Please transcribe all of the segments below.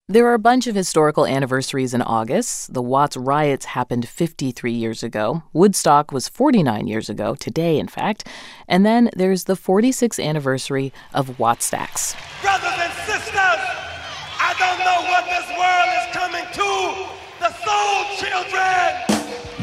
There are a bunch of historical anniversaries in August. The Watts riots happened 53 years ago. Woodstock was 49 years ago, today, in fact. And then there's the 46th anniversary of Wattstax. Brothers and sisters, I don't know what this world is coming to. The soul children.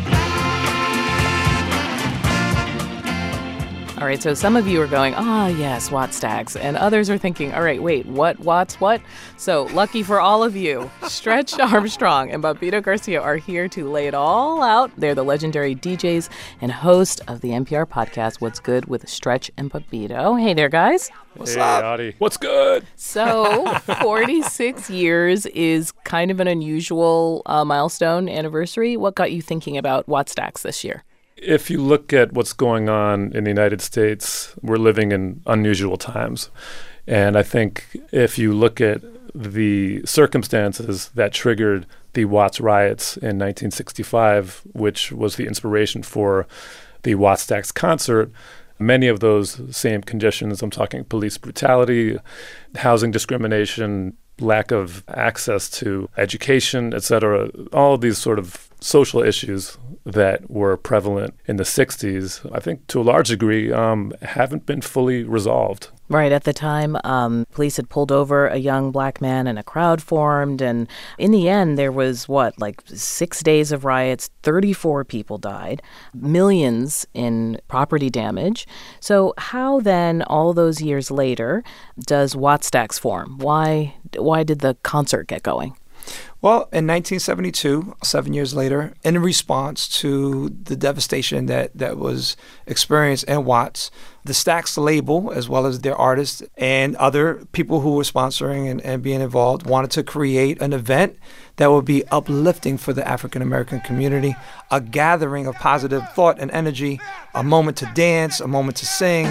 All right, so some of you are going, yes, Wattstax. And others are thinking, all right, wait, what, Watts, what? So lucky for all of you, Stretch Armstrong and Bobbito Garcia are here to lay it all out. They're the legendary DJs and host of the NPR podcast, What's Good with Stretch and Bobbito. Hey there, guys. What's up? Audie. What's good? So 46 years is kind of an unusual milestone anniversary. What got you thinking about Wattstax this year? If you look at what's going on in the United States, we're living in unusual times. And I think if you look at the circumstances that triggered the Watts riots in 1965, which was the inspiration for the Wattstax concert, many of those same conditions, I'm talking police brutality, housing discrimination, lack of access to education, et cetera, all of these sort of social issues that were prevalent in the 60s, I think to a large degree, haven't been fully resolved. Right. At the time, police had pulled over a young black man and a crowd formed. And in the end, there was, 6 days of riots, 34 people died, millions in property damage. So how then, all those years later, does Wattstax form? Why did the concert get going? Well, in 1972, 7 years later, in response to the devastation that was experienced in Watts, the Stax label, as well as their artists and other people who were sponsoring and being involved, wanted to create an event that would be uplifting for the African-American community, a gathering of positive thought and energy, a moment to dance, a moment to sing.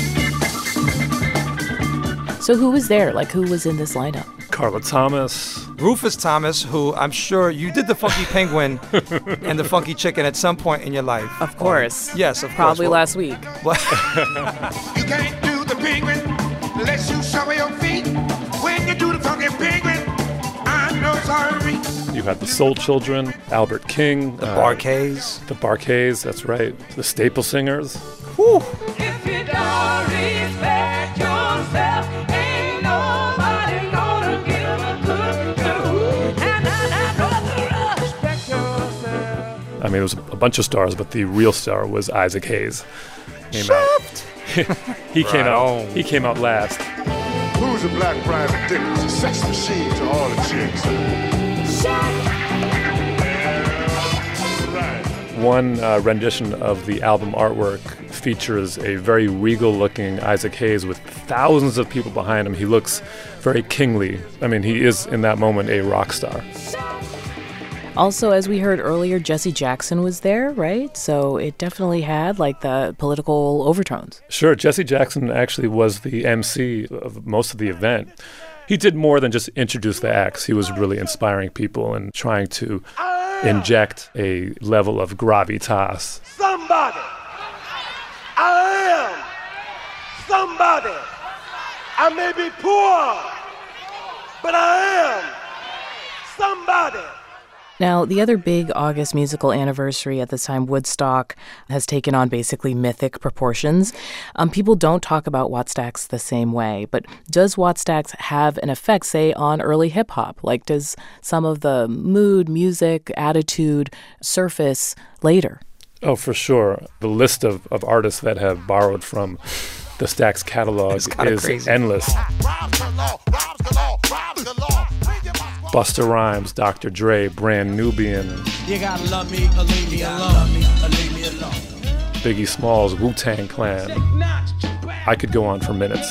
So who was there? Who was in this lineup? Carla Thomas. Rufus Thomas, who I'm sure you did the Funky Penguin and the Funky Chicken at some point in your life. Of course. Yes, of Probably course. last week. You can't do the penguin unless you show your feet. When you do the Funky Penguin, I'm no sorry. You had the Soul Children, Albert King. The Bar-Kays. The Bar-Kays, that's right. The Staple Singers. Whew. If you don't respect yourself, ain't nobody gonna give a good clue. And I respect yourself. I mean, there was a bunch of stars, but the real star was Isaac Hayes. He came out last. Who's a black private dick? It's a sex machine to all the chicks. One rendition of the album artwork features a very regal-looking Isaac Hayes with thousands of people behind him. He looks very kingly. I mean, he is, in that moment, a rock star. Also, as we heard earlier, Jesse Jackson was there, right? So it definitely had, the political overtones. Sure, Jesse Jackson actually was the MC of most of the event. He did more than just introduce the acts. He was really inspiring people and trying to inject a level of gravitas. Somebody. I am somebody. I may be poor, but I am somebody. Now, the other big August musical anniversary at this time, Woodstock, has taken on basically mythic proportions. People don't talk about Wattstax the same way, but does Wattstax have an effect, say, on early hip-hop? Does some of the mood, music, attitude surface later? Oh, for sure. The list of artists that have borrowed from the Stax catalog is crazy. endless. Busta Rhymes, Dr. Dre, Brand Nubian. You gotta love me or leave me alone. Biggie Smalls, Wu-Tang Clan. I could go on for minutes.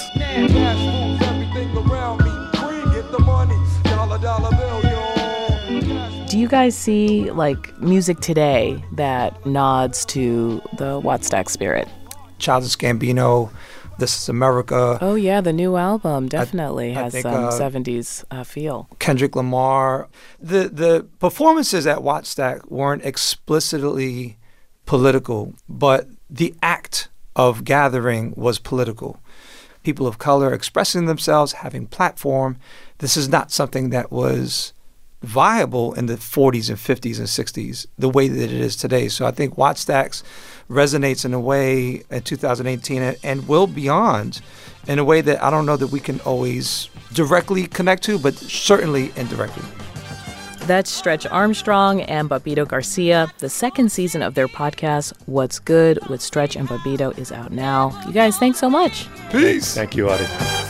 Do you guys see, music today that nods to the Wattstax spirit? Childish Gambino, This Is America. Oh, yeah, the new album definitely has think, some 70s feel. Kendrick Lamar. The performances at Wattstax weren't explicitly political, but the act of gathering was political. People of color expressing themselves, having platform, this is not something that was viable in the 40s and 50s and 60s the way that it is today. So I think Wattstax resonates in a way in 2018 and will beyond in a way that I don't know that we can always directly connect to, but certainly indirectly. That's Stretch Armstrong and Bobbito Garcia. The second season of their podcast, What's Good with Stretch and Bobbito, is out now. You guys, thanks so much. Peace. Thank you, Audie.